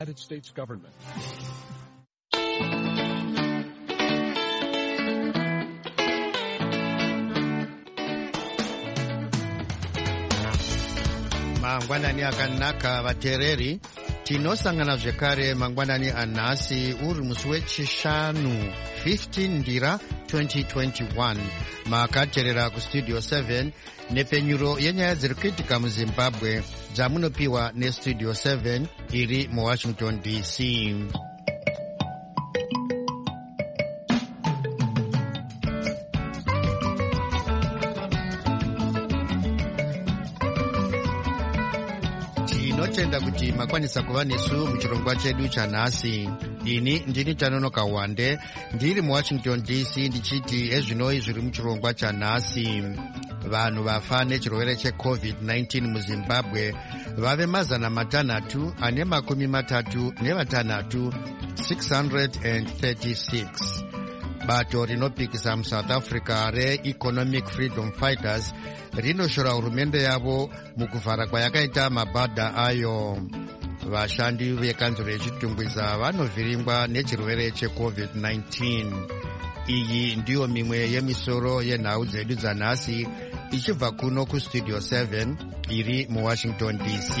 United States government. Mangwanani akanaka vatereri, tinosangana zvekare mangwanani anhasi uri musi wechishanu 15 ndira 2021 makateerera kustudio 7 nepfenyuro yenyaya dziri kuitika muzimbabwe dzamunopiwa nestudio 7 iri muwashington dc. tinotenda kuti makwanisa kuva nesu muchirongwa chedu chanhasi. ini ndini Tanonoka Wande ndiri muwashington dc ndichiti ezvinoi zviri muchirongwa chanhasi. vanhu vafa nechirwere checovid-19 muzimbabwe vave 636 bato rinopikisa musouth africa reEconomic Freedom Fighters rinoshora hurumende yavo mukuvhara kwayakaita mabhadha ayo. vashandi vekanzuro yechitungwiza vanovhiringwa nechirwere checovid-19. iyi ndiyo mimwe yemisoro yenhau dzedu dzanhasi ichibva kuno kustudio 7 iri muwashington dc.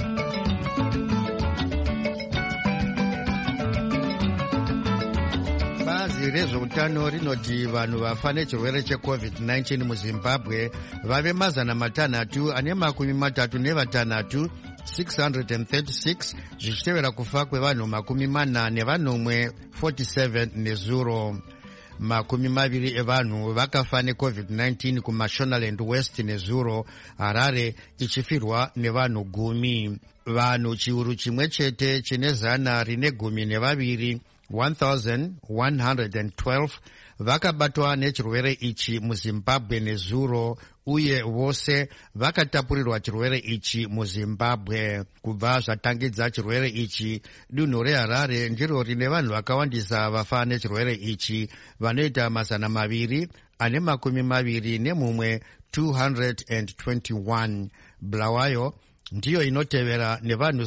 bazi rezveutano rinoti vanhu vafa nechirwere checovid-19 muzimbabwe vave 636 zvichitevera kufa kwevanhu 47 nezuro. 20 evanhu vakafa necovid-19 kumashonaland west nezuro, harare ichifirwa nevanhu 10. vanhu chiuru chimwe chete chine 112 1112 vakabatwa nechirwere ichi muzimbabwe nezuro, uye vose vakatapurirwa chirwere ichi muzimbabwe. kubva zvatangidza chirwere ichi, dunhu reharare ndiro rine vanhu vakawandisa vafa nechirwere ichi, vanoita 221. bulawayo ndiyo inotevera nevanhu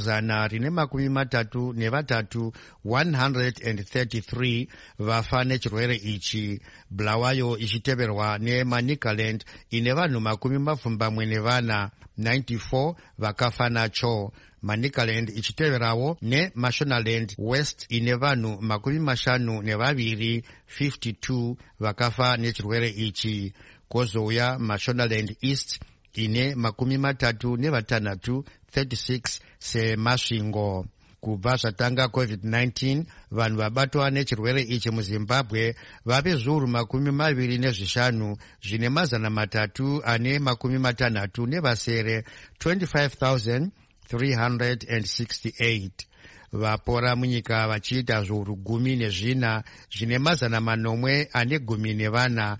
133 vafa nechirwere ichi, bulawayo ichiteverwa neManicaland ine vanhu 24 vakafa nacho. Manicaland ichiteverawo nemashonaland west ine vanhu 52 vakafa nechirwere ichi, kozouya mashonaland east ine 36 semasvingo. kubva zvatanga covid-19 vanhu vabatwa nechirwere ichi muzimbabwe vave zviuru 25 zvine 360 25,368. vapora munyika vachiita zviuru 14 zvine 814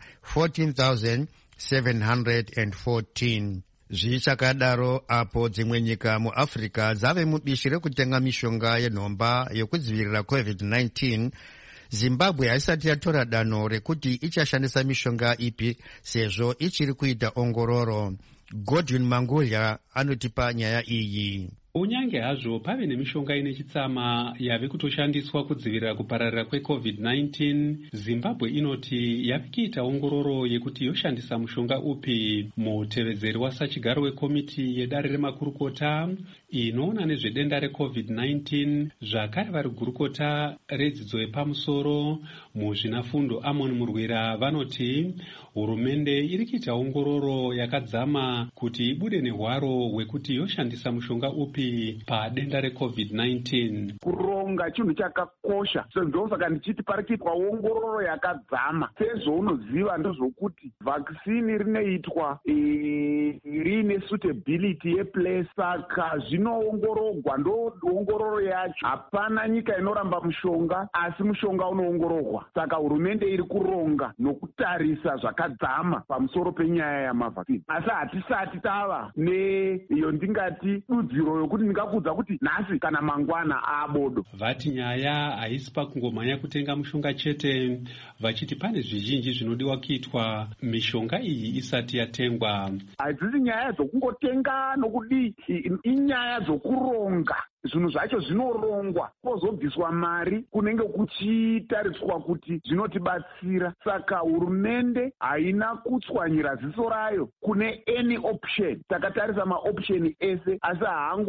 14,714. zvichakadaro apo dzimwe nyika muafrica dzave mubishi rekutenga mishonga yenhomba yekudzivirira covid-19, zimbabwe haisati yatora danho rekuti ichashandisa mishonga ipi sezvo ichiri kuita ongororo. Godwin Mangulya anotipa nyaya iyi. unyange hazvo pave nemishonga ine chitsama yave kutoshandiswa kudzivirira kupararira kwecovid-19, zimbabwe inoti yave kuita ongororo yekuti yoshandisa mushonga upi. mutevedzeri wasachigaro wekomiti yedare remakurukota inoona nezvedenda recovid-19 zvakare vari gurukota redzidzo yepamusoro muzvinafundo Amon Murwira vanoti hurumende iri kuita ongororo yakadzama kuti ibude nehwaro hwekuti yoshandisa mushonga upi padenda recovid-19. kuronga chinhu chakakosha, ndosaka ndichiti pari kuitwa ongororo yakadzama. sezvounoziva ndozvokuti vhakisini rinoitwa riine suitability yeplace, saka zvinoongororwa, ndoongororo yacho. hapana nyika inoramba mushonga, asi mushonga unoongororwa. saka hurumende iri kuronga nokutarisa zvakadzama pamusoro penyaya yamavhakisini, asi hatisati tava neiyo ndingati dudziro yokuti ndingakudza kuti nhasi kana mangwana abodo. vati nyaya haisi pakungomhanya kutenga mushonga chete, vachiti pane zvizhinji zvinodiwa kuitwa mishonga iyi isati yatengwa. hadzisi nyaya dzokungotenga nokudii, inyaya dzokuronga zvinhu zvacho zvinorongwa kwozobviswa mari kunenge kuchitariswa kuti zvinotibatsira. Saka hurumende haina kutswanyira ziso rayo kune any option. Takatarisa maoption ese asi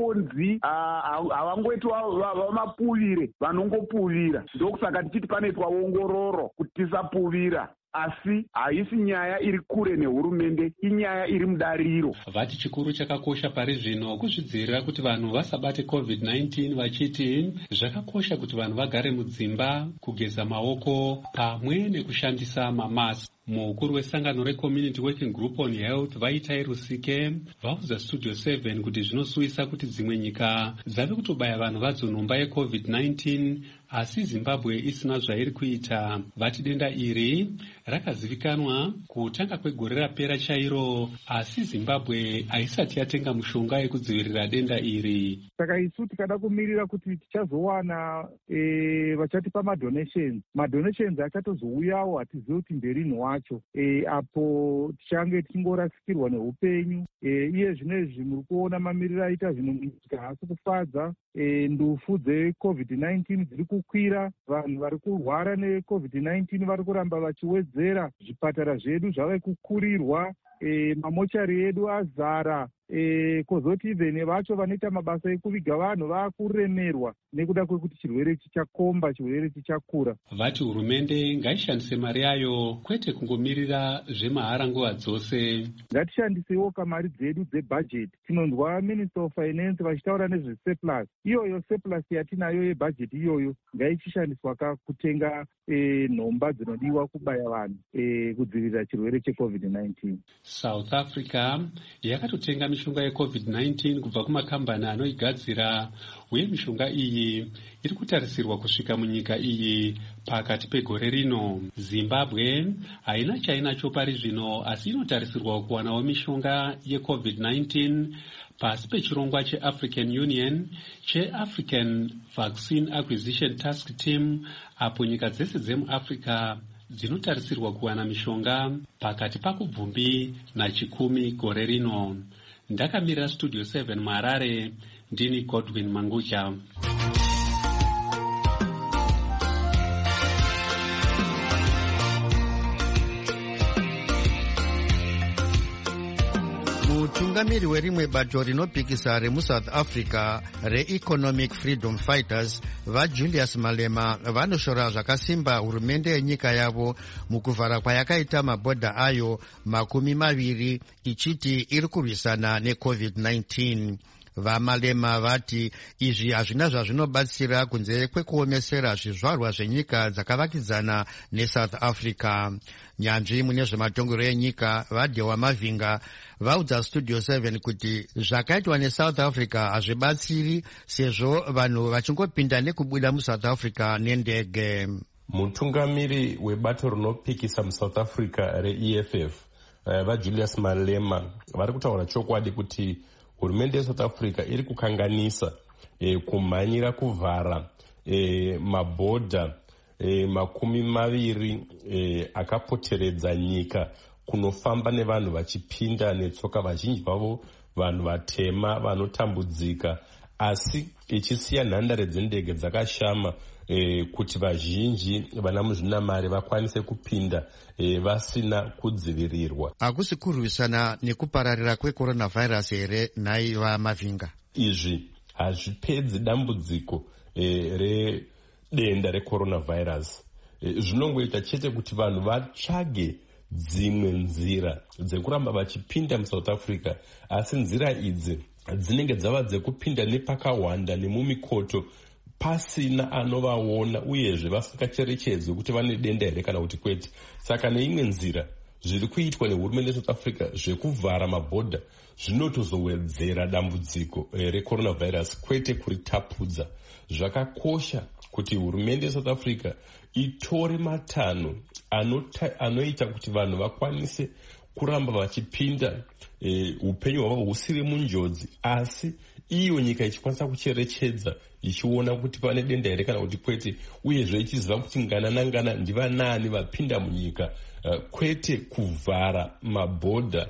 havangoiti vamapuvire vanongopuvira. Ndokusaka tichiti panoitwa ongororo kuti tisapuvira. Asi haisi nyaya iri kure nehurumende, inyaya iri mudariro. Vati chikuru chakakosha pari zvino kuzvidzivirira kuti vanhu vasabate COVID-19, vachiti zvakakosha kuti vanhu vagare mudzimba, kugeza maoko pamwe nekushandisa mamask. Mukuru wesangano reCommunity Working Group on Health Vaitai Rusike vaudza Studio 7 kuti zvinosuvisa kuti dzimwe nyika dzave kutobaya vanhu vadzo nhomba yeCovid-19 asi Zimbabwe isina zvairi kuita. Vati denda iri rakazivikanwa kutanga kwegore rapera chairo asi Zimbabwe haisati yatenga mushonga yekudzivirira denda iri. Saka isu tikada kumirira kuti tichazowana vachatipa madonations achatozouyawo, hatizivi kuti nderini wacho apo tichange tichingorasikirwa neupenyu. Iye zvinezvi muri kuona mamiriro aita zvino munyika haasi kufadza. Ndufu dzeCovid-19 dziri kukwira, vanhu vari kurwara neCovid-19 vari kuramba vachiwedzera, zvipatara zvedu zvave kukurirwa, mamochari edu azara, kozoti vene vacho vanoita mabasa ekuviga vanhu vakuremerwa nekuda kwekuti chirwere chichakomba, chirwere chichakura. Vati hurumende ngaishandise mari yayo kwete kungomirira zvemahara nguva dzose. Ngatishandisewo kamari dzedu dzebhajeti. Tinonzwa Minister of Finance vachitaura nezvesurplus. Iyoyo surplus yatinayo yebhajeti iyoyo ngaichishandiswa kutenga nhomba dzinodiwa kubaya vanhu kudzivirira chirwere cheCovid-19. South Africa yakatotenga mishonga yeCovid-19 kubva kumakambani anoigadzira, uye mishonga iyi iri kutarisirwa kusvika munyika iyi pakati pegore rino. Zimbabwe haina chainacho pari zvino asi inotarisirwa kuwanawo mishonga yeCovid-19 pasi pechirongwa cheAfrican Union cheAfrican Vaccine Acquisition Task Team, apo nyika dzese dzemuAfrica dzinotarisirwa kuwana mishonga pakati pakubvumbi na10 gore rino. Ndakamirira Studio 7 muHarare, ndini Godwin Mangucha. Mutungamiri werimwe bato rinopikisa remuSouth Africa reEconomic Freedom Fighters vaJulius Malema vanoshora zvakasimba hurumende yenyika yavo mukuvhara kwayakaita mabhodha ayo 20 ichiti iri kurwisana neCovid-19. VaMalema vati izvi hazvina zvazvinobatsira kunze kwekuomesera zvizvarwa zvenyika dzakavakidzana neSouth Africa. Nyanzvi mune zvematongero enyika vaDewa Mavinga vaudza Studio 7 kuti zvakaitwa neSouth Africa hazvibatsiri sezvo vanhu vachingopinda nekubuda muSouth Africa nendege. Mutungamiri webato rinopikisa muSouth Africa reEFF vaJulius Malema vari kutaura chokwadi kuti hurumende yeSouth Africa iri kukanganisa kumhanyira kuvhara mabhodha 20 akapoteredza nyika kunofamba nevanhu vachipinda netsoka, vazhinji vavo vanhu vatema vanotambudzika, asi ichisiya nhandare dzendege dzakashama kuti vazhinji vana muzvinamari vakwanise kupinda vasina kudzivirirwa. Hakusi kurwisana nekupararira kwecoronavirus here nhai vaMavinga? Izvi hazvipedzi dambudziko redenda recoronavirus. Zvinongoita chete kuti vanhu vatsvage dzimwe nzira dzekuramba vachipinda muSouth Africa, asi nzira idzi dzinenge dzava dzekupinda nepakawanda nemumikoto pasina anovaona, uyezve vasingacherechedzwi kuti vane denda here kana kuti kwete. Saka neimwe nzira zviri kuitwa nehurumende yeSouth Africa zvekuvhara mabhodha zvinotozowedzera dambudziko recoronavirus kwete kuritapudza. Zvakakosha kuti hurumende yeSouth Africa itore matanho anoita kuti vanhu vakwanise kuramba vachipinda, upenyu hwavo husiri munjodzi, asi iyo nyika ichikwanisa kucherechedza ichiona kuti pane denda here kana kuti kwete, uyezve ichiziva kuti ngana nangana ndivanani vapinda munyika, kwete kuvhara mabhodha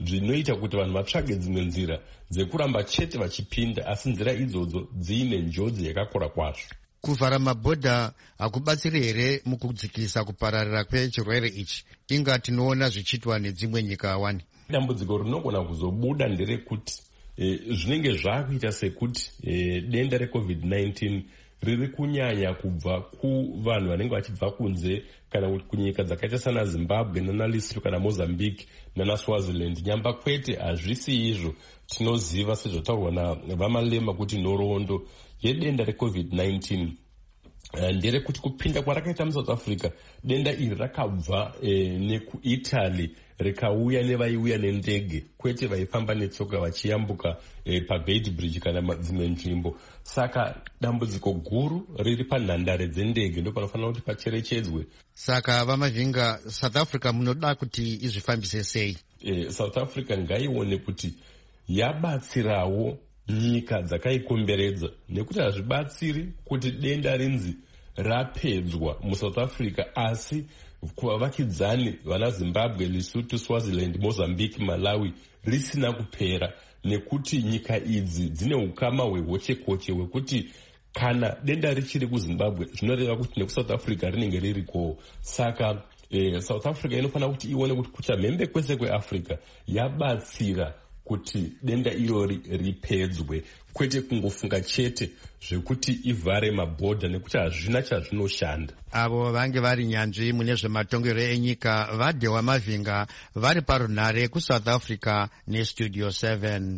zvinoita kuti vanhu vatsvage dzimwe nzira dzekuramba chete vachipinda, asi nzira idzodzo dziine njodzi yakakura kwazvo. Kuvhara mabhodha hakubatsiri here mukudzikisa kupararira kwechirwere ichi? Inga tinoona zvichiitwa nedzimwe nyika wani. Dambudziko rinogona kuzobuda nderekuti zvinenge zvakuita sekuti denda reCovid-19 riri kunyanya kubva kuvanhu vanenge vachibva kunze, kana kunyika dzakaita sana Zimbabwe nana Lesotho kana Mozambique nana Swaziland. Nyamba kwete hazvisi izvo. Tinoziva sezvataurwa navamalema kuti nhoroondo yedenda reCovid-19 nderekuti kupinda kwarakaita muSouth Africa, denda iri rakabva nekuItaly rikauya nevaiuya nendege, kwete vaifamba netsoka vachiyambuka paGate Bridge kana dzimwe nzvimbo. Saka dambudziko guru riri panhandare dzendege, ndo panofanira kuti pacherechedzwe. Saka vamavhinga, South Africa munoda kuti izvifambise sei? South Africa ngaione kuti yabatsirawo nyika dzakaikomberedza, nekuti hazvibatsiri kuti denda rinzi rapedzwa muSouth Africa asi kuvavakidzani vana Zimbabwe, Lesotho, Swaziland, Mozambique, Malawi risina kupera, nekuti nyika idzi dzine ukama hwehoche-koche hwekuti kana denda richiri kuZimbabwe zvinoreva kuti nekuSouth Africa rinenge ririkowo. Saka South Africa inofanira kuti ione kuti kuchamhembe kwese kweAfrica yabatsira kuti denda irori ripedzwe, kwete kungofunga chete zvekuti ivhare mabhodha, nekuti hazvina chazvinoshanda. Avo vange vari nyanzvi mune zvematongero enyika vaDhewa Mavhinga vari parunhare kuSouth Africa neStudio 7.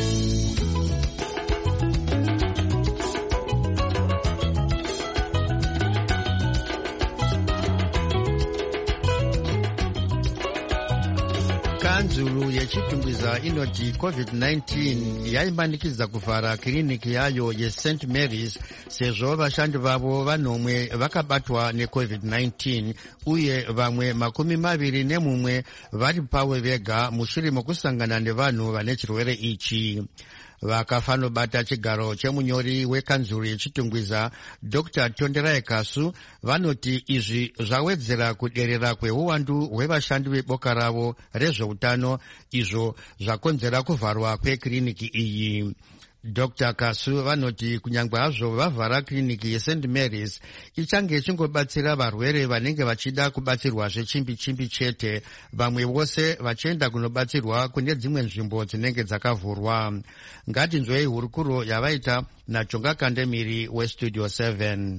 Kanzuru yechitungwiza inoti COVID-19 yaimanikidza kuvhara kiriniki yayo yeSt Mary's sezvo vashandi vavo vanomwe vakabatwa neCovid-19 uye vamwe 21 vari pavo vega mushure mekusangana nevanhu vane chirwere ichi. Vakafanobata chigaro chemunyori wekanzuru yechitungwiza Dr. Tonderai Kasu vanoti izvi zvawedzera kuderera kweuwandu hwevashandi veboka ravo rezveutano, izvo zvakonzera kuvharwa kwekiriniki iyi. Dr. Kasu vanoti kunyangwe hazvo vavhara kiriniki yeSt Mary's ichange chingobatsira varwere vanenge vachida kubatsirwazve chimbi chete, vamwe vose vachienda kunobatsirwa kune dzimwe nzvimbo dzinenge dzakavhurwa. Ngatinzwei hurukuro yavaita naJonga Kandemiri weStudio 7.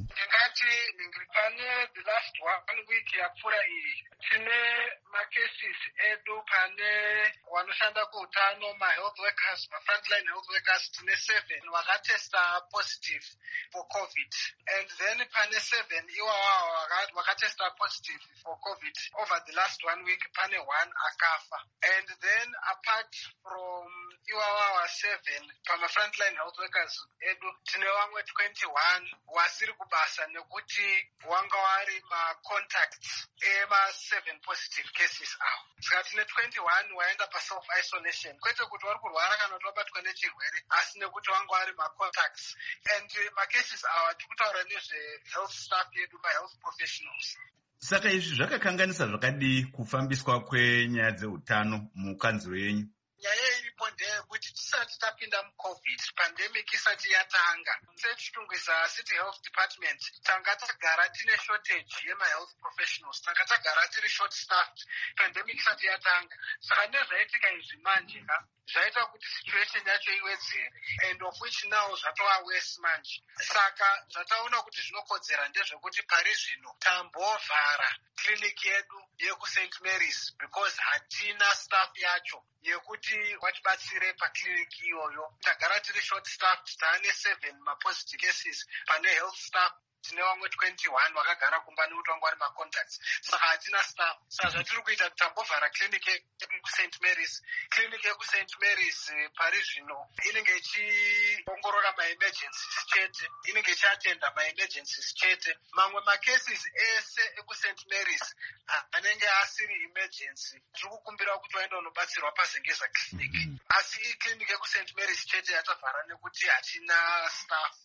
Pane the last 1 week yapfuura iyi tine macases edu pane wanoshanda kuutano, mahealth workers, mafrontline health workers, tine 7 vakatesta positive for COVID, and then pane 7 iwawawo vakatesta positive for COVID over the last 1 week. Pane 1 akafa, and then apart from iwawawo 7 pama frontline health workers edu tine vamwe 21 wasiri kubasa nekuti wanga wari ma-contacts ema-7 positive cases awo. Saka tine 21 waenda pa-self-isolation, kwete kuti vari kurwara kana kuti vabatwa nechirwere, asi nekuti wanga wari ma-contacts. And ma-cases awa tiri kutaura nezve-health staff yedu, ma-health professionals. Saka izvi zvakakanganisa zvakadii kufambiswa kwenyaya dzeutano mukanzuro yenyu? Nyaya iripo ndeyekuti tisati tapinda muCovid pandemic isati yatanga, sechitungwiza City Health Department tanga tagara tine shortage yema-health professionals, tanga tagara tiri short staffed pandemic isati yatanga. Saka nezvaitika izvi manje zvaita kuti situation yacho iwedzere, and of which now zvatova worse manje. Saka zvataona kuti zvinokodzera ndezvekuti pari zvino tambovhara clinic yedu yekuSt Mary's because hatina staff yacho yekuti vatibatsire pakliniki iyoyo. Tagara tiri short staffed, taane 7 ma-positive cases pane health staff, tine vamwe 21 vakagara kumba nekuti vanga vari ma-contacts. Saka hatina staff. Saka zvatiri kuita kuti tambovhara clinic yekuSt Mary's. Clinic yekuSt Mary's pari zvino inenge ichiongorora ma-emergencies chete, inenge ichiatenda ma-emergencies chete. Mamwe ma-cases ese ekuSt Mary's anenge asiri emergency, tiri kukumbira kuti vaenda unobatsirwa paZengeza clinic. Asi clinic yekuSt Mary's chete yatavhara nekuti hatina staff.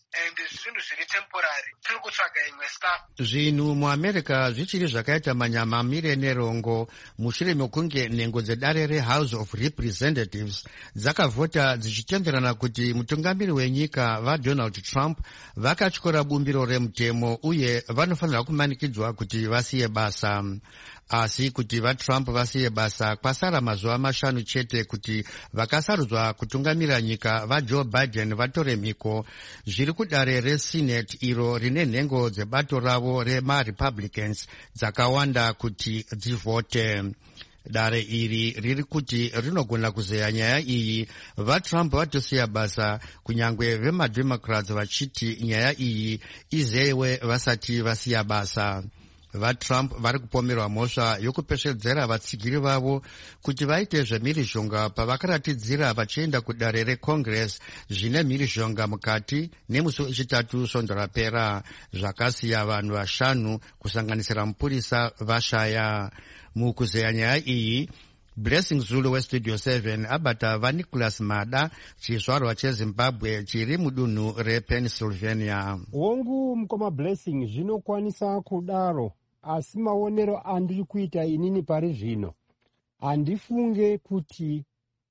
and zvinhu zviri temporary. Tiri kutsvaga imwe staff. Zvinhu muAmerica zvichiri zvakaita manyamamire nerongo mushure mekunge nhengo dzedare reHouse of Representatives dzakavhota dzichitenderana kuti mutungamiri wenyika vaDonald Trump vakatyora bumbiro remutemo uye vanofanira kumanikidzwa kuti vasiye basa. Asi kuti vaTrump vasiye basa kwasara mazuva 5 chete kuti vakasarudzwa kutungamira nyika vaJoe Biden vatore mhiko. Zviri kudare reSenate iro rine nhengo dzebato ravo remaRepublicans dzakawanda kuti dzivhote. Dare iri riri kuti rinogona kuzeya nyaya iyi vaTrump vatosiya basa kunyangwe vemaDemocrats vachiti nyaya iyi izeyiwe vasati vasiya basa. VaTrump vari kupomerwa mhosva yokupeshedzera vatsigiri vavo kuti vaite zvemhirizhonga pavakaratidzira vachienda kudare reCongress zvine mhirizhonga mukati nemusi wechitatu svondo rapera, zvakasiya vanhu 5 kusanganisira mupurisa vashaya. Mukuzeya nyaya iyi, Blessing Zulu weStudio 7 abata vaNicholas Mada, chizvarwa cheZimbabwe chiri mudunhu rePennsylvania. Hongu mukoma Blessing, zvinokwanisa kudaro, asi maonero andiri kuita inini pari zvino handifunge kuti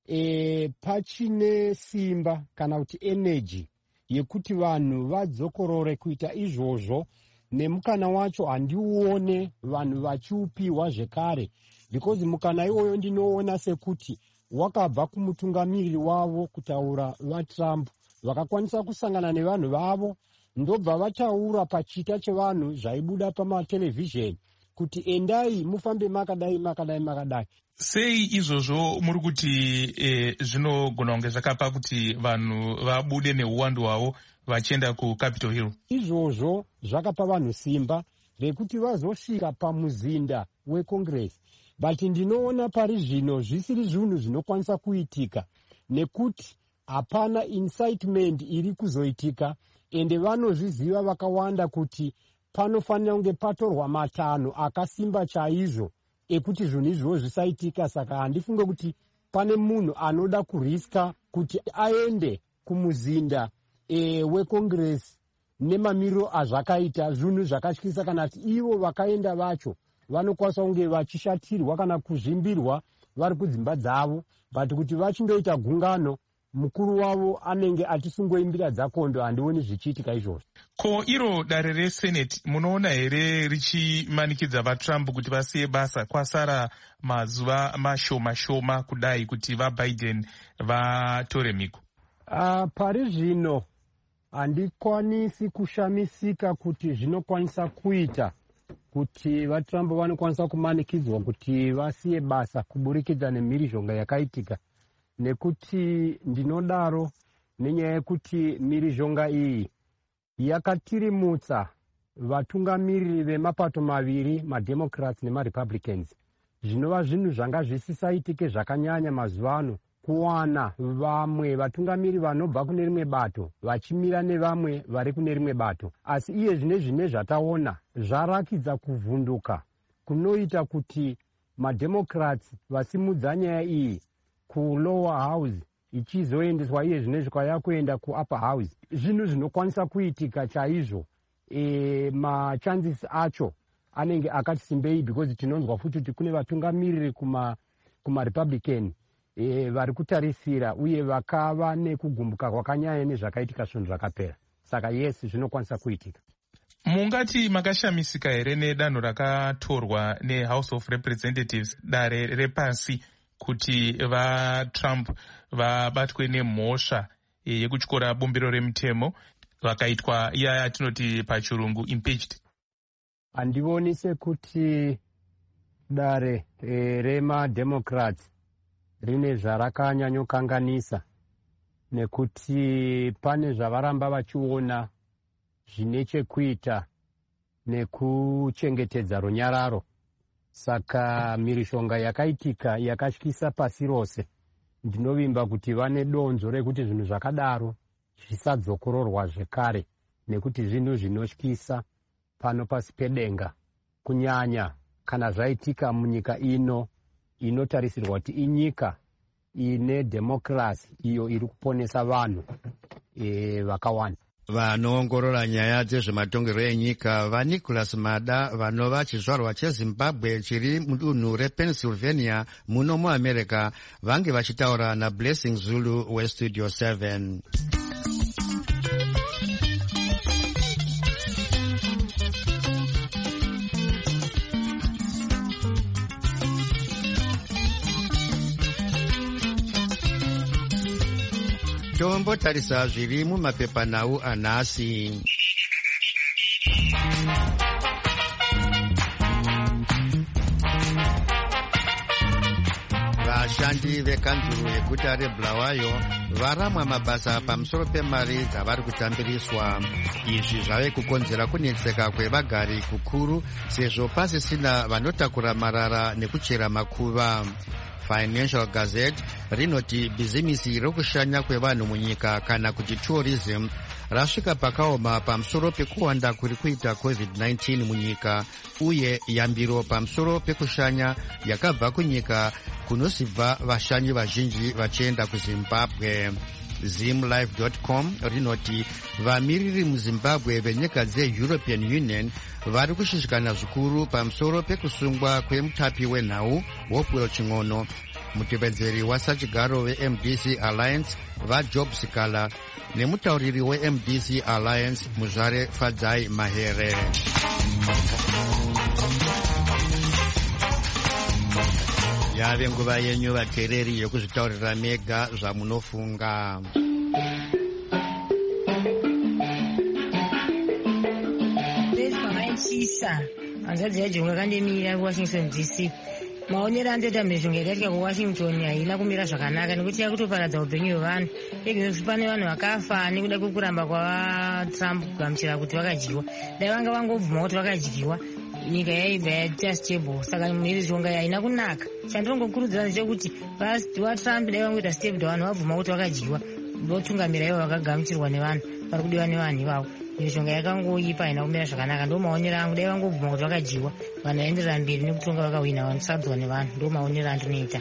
pachine simba kana kuti energy yekuti vanhu vadzokorore kuita izvozvo, nemukana wacho handiuone vanhu vachiupiwa zvekare, because mukana iwoyo ndinoona sekuti wakabva kumutungamiriri wavo kutaura vaTrump, vakakwanisa kusangana nevanhu vavo ndobva vataura pachita chevanhu zvaibuda pamatelevhizheni kuti endai mufambe makadai makadai makadai. Sei izvozvo muri kuti zvinogona kunge zvakapa kuti vanhu vabude neuwandu hwavo vachienda kuCapitol Hill? Izvozvo zvakapa vanhu simba rekuti vazosvika pamuzinda weCongress, but ndinoona pari zvino zvisiri zvinhu zvinokwanisa kuitika nekuti hapana incitement iri kuzoitika, ende vanozviziva vakawanda kuti panofanira kunge patorwa matanho akasimba chaizvo ekuti zvinhu izvo zvisaitika. Saka handifunge kuti pane munhu anoda kuriska kuti aende kumuzinda weCongress nemamiriro azvakaita, zvinhu zvakatyisa, kana kuti ivo vakaenda vacho vanokwanisa kunge vachishatirwa kana kuzvimbirwa vari kudzimba dzavo, but kuti vachindoita gungano mukuru wavo anenge achisungoimbira dzakondo, handioni zvichiitika izvozvo. Ko iro dare reSenate munoona here richimanikidza vaTrump kuti vasiye basa kwasara mazuva mashoma kudai kuti vaBiden vatore mhiko? Pari zvino handikwanisi kushamisika kuti zvinokwanisa kuita kuti vaTrump vanokwanisa kumanikidzwa kuti vasiye basa kuburikidza nemhirizhonga yakaitika, nekuti ndinodaro nenyaya yekuti mhirizhonga iyi yakatirimutsa vatungamiriri vemapato maviri, maDemocrats nemaRepublicans. Zvinova zvinhu zvanga zvisisaitike zvakanyanya mazuva ano, kuwana vamwe vatungamiri vanobva kune rimwe bato vachimira nevamwe vari kune rimwe bato. Asi iye zvine zvataona zvarakidza kuvhunduka kunoita kuti maDemocrats vasimudza nyaya iyi kulower house ichizoendeswa iye zvinezvi kwaya kuenda kuupper house. Zvinhu zvinokwanisa kuitika chaizvo. Machances acho anenge akati simbei, because tinonzwa futi kuti kune vatungamiriri kumaRepublican vari kutarisira uye vakava nekugumbuka kwakanyanya nezvakaitika zvinhu zvakapera. Saka yes, zvinokwanisa kuitika. Mungati makashamisika here nedanho rakatorwa neHouse of Representatives, dare repasi, kuti vaTrump vabatwe nemhosva yekutyora bumbiro remutemo, vakaitwa iya yatinoti pachirungu impeached? Handioni sekuti dare remaDemocrats rine zvarakanyanyokanganisa, nekuti pane zvavaramba vachiona zvine chekuita nekuchengetedza runyararo. Saka mhirizhonga yakaitika yakatyisa pasi rose. Ndinovimba kuti vane donzo rekuti zvinhu zvakadaro zvisadzokororwa zvekare, nekuti zvinhu zvinotyisa pano pasi pedenga, kunyanya kana zvaitika munyika ino inotarisirwa kuti inyika ine democracy iyo iri kuponesa vanhu vakawanda. Vanoongorora nyaya dzezvematongero enyika vaNicholas Mada vanova chizvarwa cheZimbabwe chiri mudunhu rePennsylvania muno muAmerica vange vachitaura naBlessing Zulu weStudio 7. Tombotarisa zviri mumapepanhau anhasi. Vashandi vekanzuru yeguta reBulawayo varamwa mabasa pamusoro pemari dzavari kutambiriswa. Izvi zvave kukonzera kunetseka kwevagari kukuru sezvo pasisina vanotakura marara nekuchera makuva. Financial Gazette rinoti bhizimisi rokushanya kwevanhu munyika kana kuti tourism rasvika pakaoma pamusoro pekuwanda kuri kuita COVID-19 munyika uye yambiro pamusoro pekushanya yakabva kunyika kunosibva vashanyi vazhinji vachienda kuZimbabwe. Zimlife.com rinoti vamiriri muZimbabwe venyika dzeEuropean Union vari kushishikana zvikuru pamusoro pekusungwa kwemutapi wenhau Hopewell Ching'ono, mutevedzeri wasachigaro veMDC Alliance vaJob Sikala nemutauriri weMDC Alliance Muzvare Fadzai Mahere. Yave nguva yenyu vateereri yokuzvitaurira mega zvamunofunga. Chisa hanzvadzi yaJonga kandemira kuWashington DC. Maonero andoita mhizhonga yakaitika kuWashington haina kumira zvakanaka nekuti yakutoparadza upenyu hwevanhu. Pegezvo pane vanhu vakafa nekuda kwekuramba kwavaTrump kugamuchira kuti vakadyiwa. Dai vanga vangobvuma kuti vakadyiwa nyika yaibva yaita stable. Saka mhirizhonga haina kunaka. Chandinongokurudzira ndechekuti vaTrump dai vangoita stable vanhu vabvuma kuti vakadyiwa votungamira ivo vakagamuchirwa nevanhu vari kudiwa nevanhu ivavo. Mhirizhonga yakangoipa haina kumira zvakanaka. Ndo maonero angu. Dai vangobvuma kuti vakadyiwa vanhu vaenderera mberi nekutonga vakawina vanosadzwa nevanhu. Ndo maonero andinoita.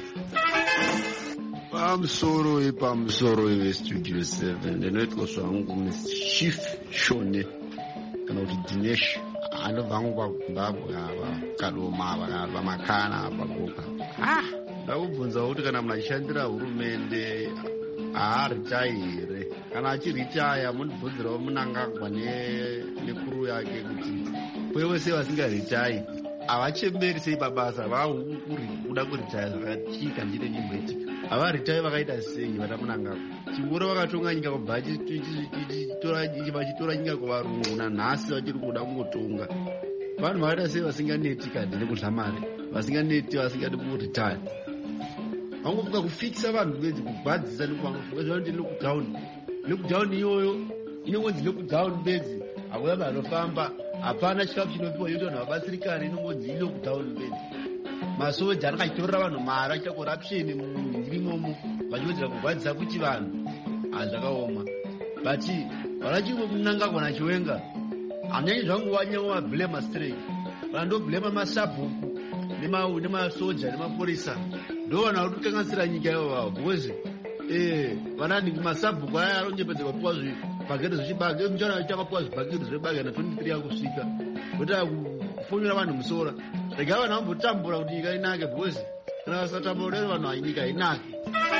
Pamusoro veStudio 7 ndinoitwa zvangu Chief Shone kana kuti Dinesh anobva kuZimbabwe ava kadoma vamakana vagoka. Ndakubvunza kuti kana munashandira hurumende haaritaire kana achiritaya munibvunzirawo munangagwa nekuru yake kuti kwewe sei vasingaritai havachemberi sei pabasa vahuri kuda kuritaya zvakachika ndine nyimbo itika havaritai vakaita sei vana munangagwa chingoro vakatonga nyika kubva vachitora nyika kuvarungu nanhasi vachiri kuda kungotonga vanhu vakaita sei vasinganeti kadi nekudla mari vasinganeti vasingadi kuritaya vangofunga kufikisa vanhu bedzi kubhadzisa nekuvangoti lockdown iyoyo inongonzi lockdown bedzi hakuya vanofamba hapana chikafu chinopiwa yoto vanhu vabatsirikani inongonzi ilockdown bedzi masoja anenge achitorera vanhu mari achiita corruption munyirimomo vachiwedzera kubhadzisa kuti vanhu hazvakaoma but vanachingonangagwa nachiwenga hanyanyi zvangu wanyango mablema straight vanandoblema masabhuku nemasoja nemapurisa ndo vanhu vari kukanganisira nyika yavo vavo because vanani masabhuku aya aronyepedzerwa kupiwa zvibhageti zvechibage muchana chakapiwa zvibhageti zvebage na 23 yakusvika kuita kufonyera vanhu musora rega vanhu vambotambura kuti nyika inake because kana vasatambura lero vanhu nyika inake.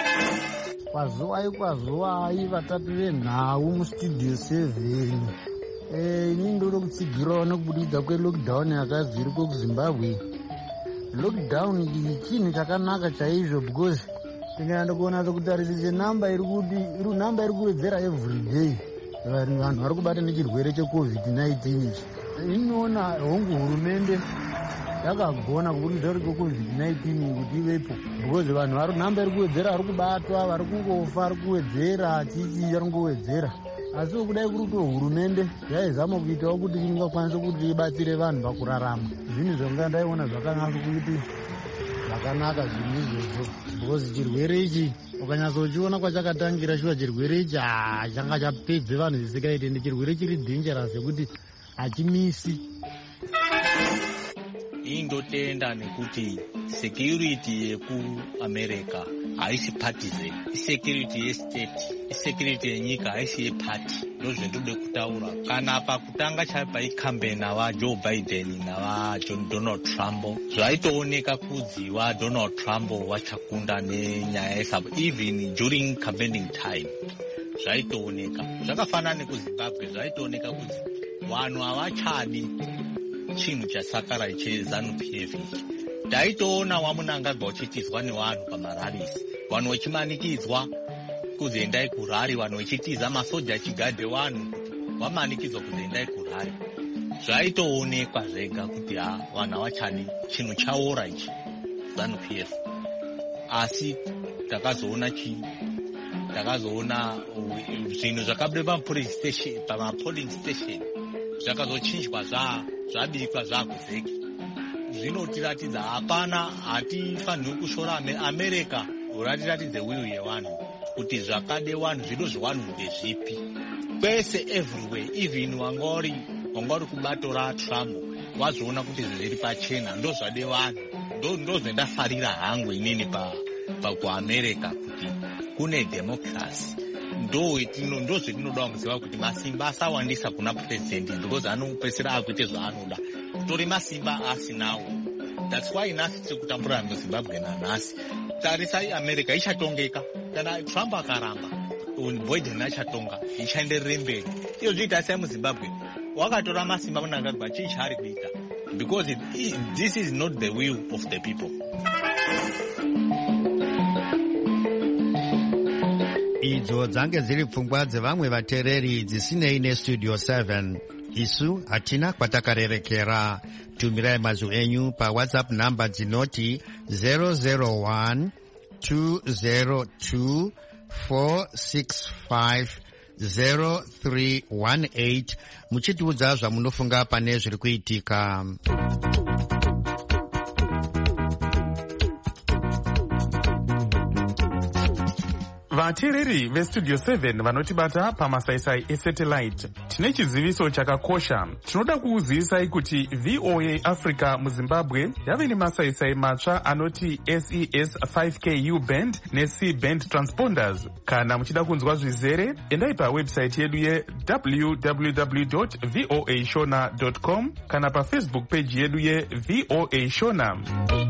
Kwazuwai vatapi venhau muStudio 7 ini ndode kutsigirawo nekubudikidza kwelockdown yakazvi iri kuZimbabwe. Lockdown iyi chinhu chakanaka chaizvo because tikaenda kuona kutarisisa namba iri kuwedzera every day vanhu vari kubata nechirwere cheCovid-19 ichi. Inoona hongu hurumende yakagona kubudikidza kuti COVID-19 kuti ivepo because vanhu namba iri kuwedzera vari kubatwa vari kungofa vari kuwedzera chichi vari kungowedzera. Asi kudai kuri kuti hurumende yaizama kuitawo kuti ingakwanisa kuti ibatsire vanhu pakurarama. Zvinhu zvanga ndaiona zvakanaka kuti zvakanaka zvinhu izvozvo because chirwere ichi ukanyatsochiona kwachakatangira shuwa chirwere ichi changa chapedze vanhu zvisikaite ende chirwere chiri dangerous yekuti hachimisi. Indotenda nekuti security yekuAmerica haisi partisan, security yestate, security yenyika haisi yeparty. ndozvendode kutaura. Kana pakutanga paikambena vaJoe Biden navaDonald Trump zvaitooneka kudzi vaDonald Trump vachakunda nenyaya yesabo, even during campaigning time zvaitooneka. Zvakafanana nekuZimbabwe, zvaitooneka kudzi vanhu havachadi chinhu chasakara cheZANU-PF ichi. Taitoona wamunangagwa uchitizwa nevanhu pamararisi, vanhu vachimanikidzwa kuzi endai kurari, vanhu vachitiza masoja achigadhe vanhu vamanikidzwa kuzi endai kurari. Zvaitoonekwa zvega kuti vanhu havachadi chinhu chaora ichi ZANU-PF. Asi takazoona zvinhu zvakabuda pamapolling station zvakazochinjwa zvabikwa zvakuvheki. Zvinotiratidza hapana, hatifanirwi kushora America ratiratidze wiru yevanhu kuti zvakade vanhu, zvido zvevanhu ndezvipi kwese everywhere. Even wangori kubato raTrump wazoona kuti zviri pachena ndozvade vanhu, ndozvendafarira hangu inini pakuAmerica kuti kune democracy. Ndozvetinoda kuziva kuti masimba asawandisa kuna president because anopedzisira akuite zvaanoda, kutori masimba asinawo. That's why nhasi tiri kutambura muZimbabwe nanhasi. Tarisai America ichatongeka kana Trump akaramba, Biden achatonga, ichaenderere mberi. Iyo zviita sai muZimbabwe wakatora masimba Mnangagwa chii chaari kuita, because this is not the will of the people. Idzo dzange dziri pfungwa dzevamwe vateereri dzisinei neStudio 7. Isu hatina kwatakarerekera. Tumirai mazwi enyu paWhatsApp namba dzinoti 001 202 465 0318 muchitiudza zvamunofunga pane zviri kuitika. Vateereri veStudio 7 vanotibata pamasaisai esatellite, tine chiziviso chakakosha. Tinoda kuuzivisai kuti VOA Africa muZimbabwe yave nemasaisai matsva anoti SES 5K U-band neC-band transponders. Kana muchida kunzwa zvizere, endai pawebsite yedu www.voashona.com kana paFacebook page yedu yeVOA Shona.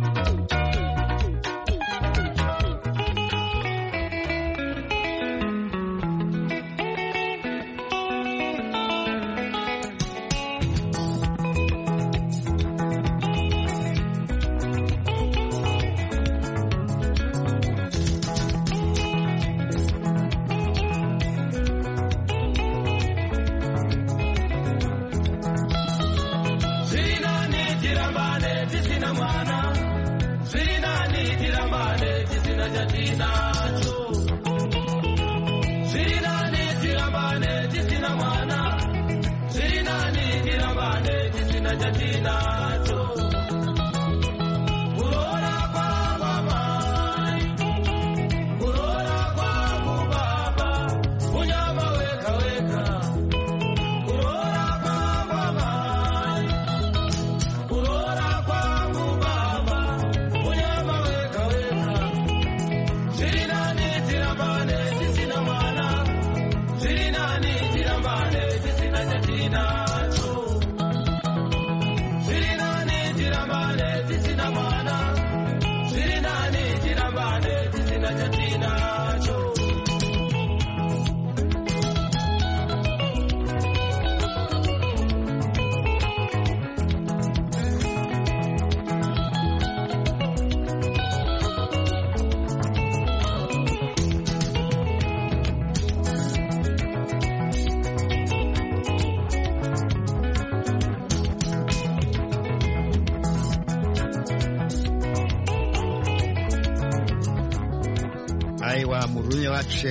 Aiwa murume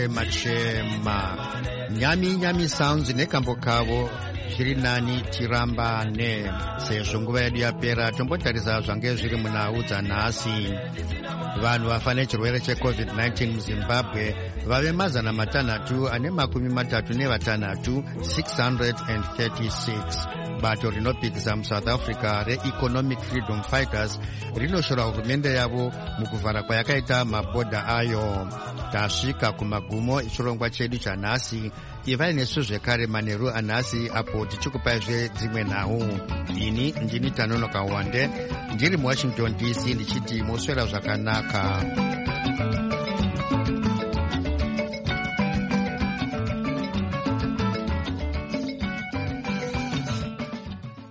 wachema nyami sounds nekambo kavo zviri nani tirambane. Sezvo nguva yedu yapera, tombotarisa zvange zviri munhau dzanhasi. Vanhu vafa nechirwere cheCovid-19 muZimbabwe vave 336 636. Bato rinopikisa muSouth Africa reEconomic Freedom Fighters rinoshora hurumende yavo mukuvhara kwayakaita mabhodha ayo. Tasvika kumagumo echirongwa chedu chanhasi. ivai nesu zvekare manheru anhasi apo tichikupaizve dzimwe nhau. Ini ndini Tanonoka Wande ndiri muWashington DC ndichiti moswera zvakanaka.